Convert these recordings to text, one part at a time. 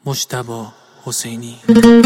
مجتبی حسینی.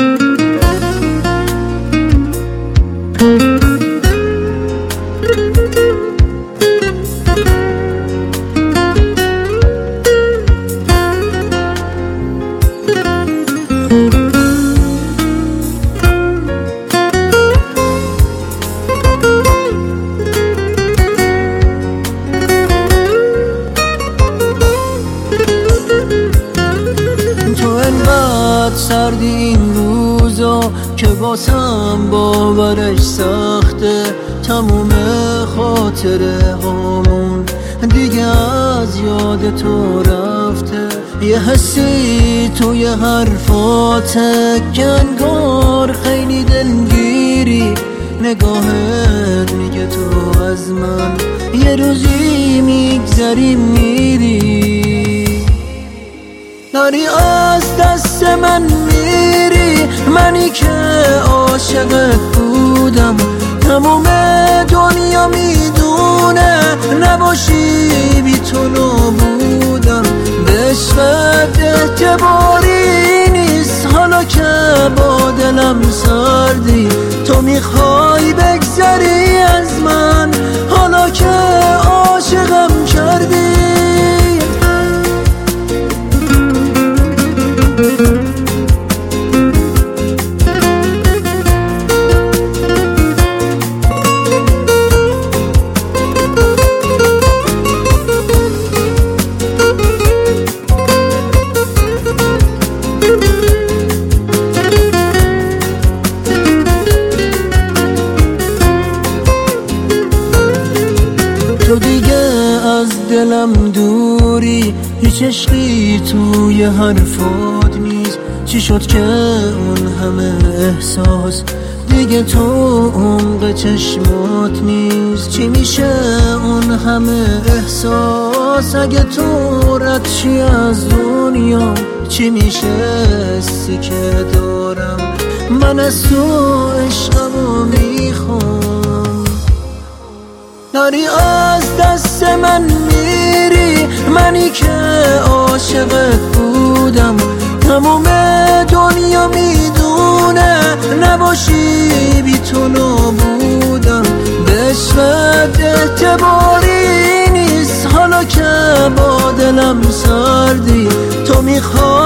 سردی این روزا که واسم باورش سخته، تموم خاطره هامون دیگه از یاد تو رفته. یه حسی توی حرفاته که انگار خیلی دلگیری، نگاهت میگه تو از من یه روزی میگذری میری. داری از دست من میری، منی که عاشقت بودم، تموم دنیا میدونه نباشی بی تو نبودم. به عشقت اعتباری نیست حالا که با دلم سردی، تو میخوای بگذری از من حالا که عاشقم کردی. تو دیگه از دلم دوری، هیچ عشقی توی حرفات نیست. چی شد که اون همه احساس دیگه تو عمق چشمات نیست؟ چی میشه اون همه احساس اگه تو رد شی از دنیا؟ چی میشه حسی که دارم من از تو عشقمو میخوام؟ داری از دست من میری، منی که عاشقت بودم، تموم دنیا میدونه نباشی بی تو نبودم. به عشقت اعتباری نیست حالا که با دلم سردی، تو میخوای